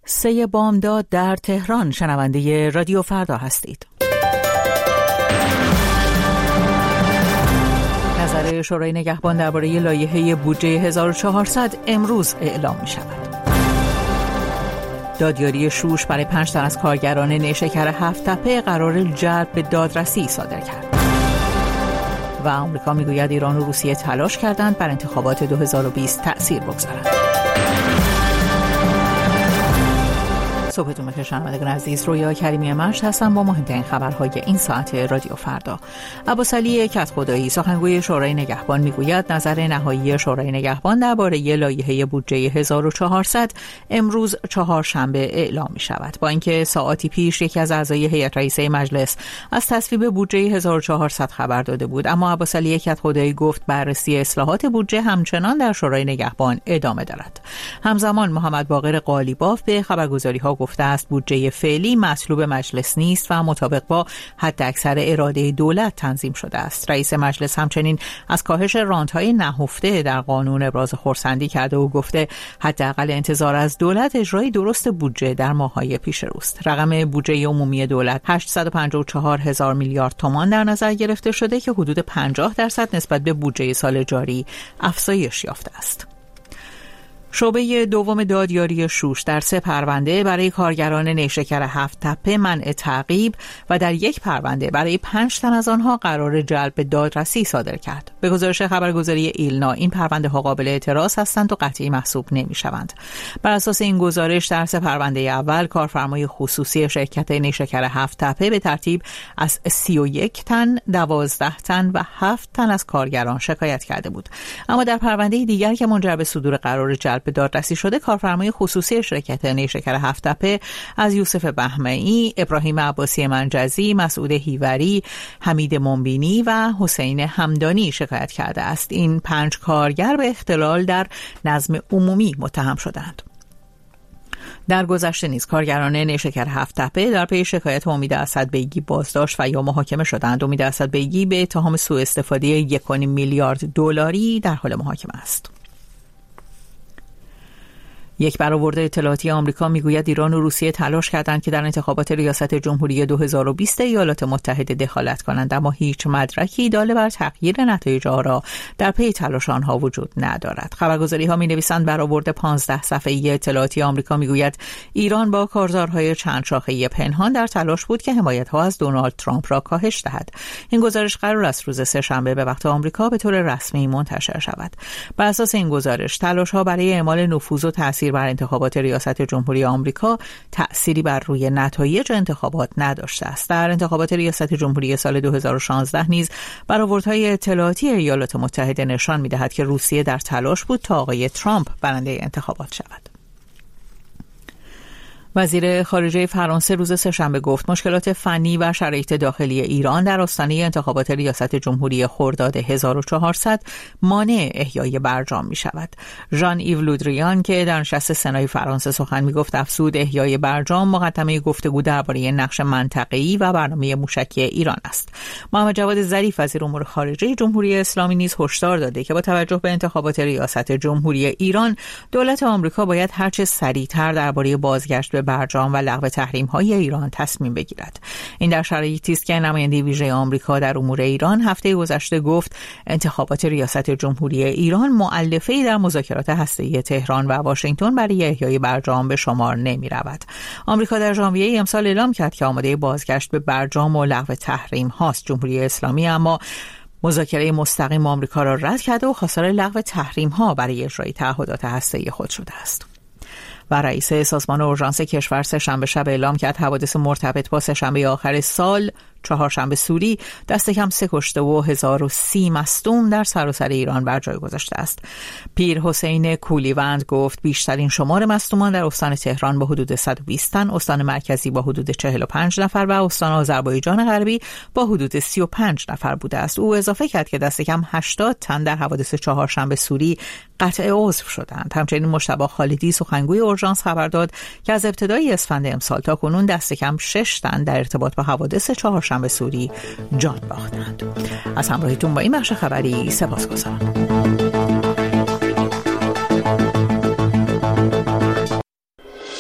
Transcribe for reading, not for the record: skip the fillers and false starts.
3 بامداد در تهران. شنونده رادیو فردا هستید. نظر شورای نگهبان درباره لایحه بودجه 1400 امروز اعلام می شود. دادیاری شوش برای 5 تن از کارگران نیشکر هفت‌تپه قرار جلب به دادرسی صادر کرد. و آمریکا میگوید ایران و روسیه تلاش کردند بر انتخابات 2020 تأثیر بگذارند. صبحتون بخیر شنوندگان عزیز، رویا کریمی مشت هستم با مهمترین خبرهای این ساعت رادیو فردا. عباسعلی کدخدایی سخنگوی شورای نگهبان میگوید نظر نهایی شورای نگهبان درباره لایحه بودجه 1400 امروز چهارشنبه اعلام می شود. با اینکه ساعاتی پیش یکی از اعضای هیئت رئیسه مجلس از تصویب بودجه 1400 خبر داده بود، اما عباسعلی کدخدایی گفت بررسی اصلاحات بودجه همچنان در شورای نگهبان ادامه دارد. همزمان محمد باقر قالیباف به خبرگزاری‌ها گفته است بودجه فعلی مطلوب مجلس نیست و مطابق با حداکثر اراده دولت تنظیم شده است. رئیس مجلس همچنین از کاهش رانت‌های نهفته در قانون ابراز خرسندی کرده و گفته حداقل انتظار از دولت اجرای درست بودجه در ماه‌های پیش روست. رقم بودجه عمومی دولت 854,000 میلیارد تومان در نظر گرفته شده که حدود 50% نسبت به بودجه سال جاری افزایش یافته است. شعبه دوم دادیاری شوش در 3 پرونده برای کارگران نیشکر هفت‌تپه منع تعقیب و در 1 پرونده برای 5 تن از آنها قرار جلب به دادرسی صادر کرد. به گزارش خبرگزاری ایلنا این پرونده ها قابل اعتراض هستند و قطعی محسوب نمی شوند. بر اساس این گزارش در 3 پرونده اول کارفرمای خصوصی شرکت نیشکر هفت‌تپه به ترتیب از 31 تن، 12 تن و 7 تن از کارگران شکایت کرده بود. اما در پرونده دیگر که منجر به صدور قرار جلب به دادرسی شده کارفرمای خصوصی شرکت نیشکر هفت‌تپه از یوسف بهمنی، ابراهیم عباسی منجزی، مسعود هیوری، حمید منبینی و حسین همدانی شکایت کرده است. این 5 کارگر به اختلال در نظم عمومی متهم شدند. در گذشته نیز کارگران نیشکر هفت‌تپه در پی شکایت امید اسدبیگی بازداشت و یا محاکمه شدند. امید اسدبیگی به اتهام سوء استفاده 1.5 میلیارد دلاری در حال محاکمه است. یک برآورد اطلاعاتی آمریکا میگوید ایران و روسیه تلاش کردند که در انتخابات ریاست جمهوری 2020 ایالات متحده دخالت کنند، اما هیچ مدرکی دال بر تغییر نتایج آرا در پی تلاش آنها وجود ندارد. خبرگزاری‌ها می‌نویسند برآورد 15 صفحه‌ای اطلاعاتی آمریکا میگوید ایران با کارزارهای چند شاخه‌ای پنهان در تلاش بود که حمایت‌ها از دونالد ترامپ را کاهش دهد. این گزارش قرار است روز سه‌شنبه به وقت آمریکا به طور رسمی منتشر شود. بر اساس این گزارش تلاش‌ها برای اعمال نفوذ و تأثیر بر انتخابات ریاست جمهوری آمریکا تأثیری بر روی نتایج انتخابات نداشته است. در انتخابات ریاست جمهوری سال 2016 نیز برآوردهای اطلاعاتی ایالات متحده نشان می‌دهد که روسیه در تلاش بود تا آقای ترامپ برنده انتخابات شود. وزیر خارجه فرانسه روز سه‌شنبه گفت مشکلات فنی و شرایط داخلی ایران در آستانه انتخابات ریاست جمهوری خرداد 1400 مانع احیای برجام می شود. ژان ایو لودریان که در نشست سنای فرانسه سخن می گفت افزود احیای برجام مقدمه گفتگو درباره نقش منطقه‌ای و برنامه موشکی ایران است. محمد جواد ظریف وزیر امور خارجه جمهوری اسلامی نیز هشدار داده که با توجه به انتخابات ریاست جمهوری ایران دولت آمریکا باید هرچه سریعتر درباره بازگشت به برجام و لغو تحریم‌های ایران تصمیم بگیرد. این در شرایطی است که نماینده ویژه آمریکا در امور ایران هفته گذشته گفت انتخابات ریاست جمهوری ایران مؤلفه‌ای در مذاکرات هسته‌ای تهران و واشنگتن برای احیای برجام به شمار نمی‌رود. آمریکا در ژانویه امسال اعلام کرد که آماده بازگشت به برجام و لغو تحریم‌هاست. جمهوری اسلامی اما مذاکره مستقیم آمریکا را رد کرده و خواستار لغو تحریم‌ها برای اجرای تعهدات هسته‌ای خود شده است. و رئیس سازمان اورژانس کشور سه‌شنبه شب اعلام کرد حوادث مرتبط با سه‌شنبه آخر سال چهارشنبه سوری دست کم 3 کشته و 1030 مصدوم در سراسر ایران بر جای گذاشته است. پیر حسین کولیوند گفت بیشترین شمار مصدومان در استان تهران با حدود 120 تن، استان مرکزی با حدود 45 نفر و استان آذربایجان غربی با حدود 35 نفر بوده است. او اضافه کرد که دست کم 80 تن در حوادث چهارشنبه سوری قطع عضو شدند. همچنین مجتبی خالدی سخنگوی اورژانس خبر داد که از ابتدای اسفند امسال تا کنون دست کم 6 تن در ارتباط با حوادث چهارشنبه سوری جان باختند. از همراهیتون با این بخش خبری سپاسگزارم.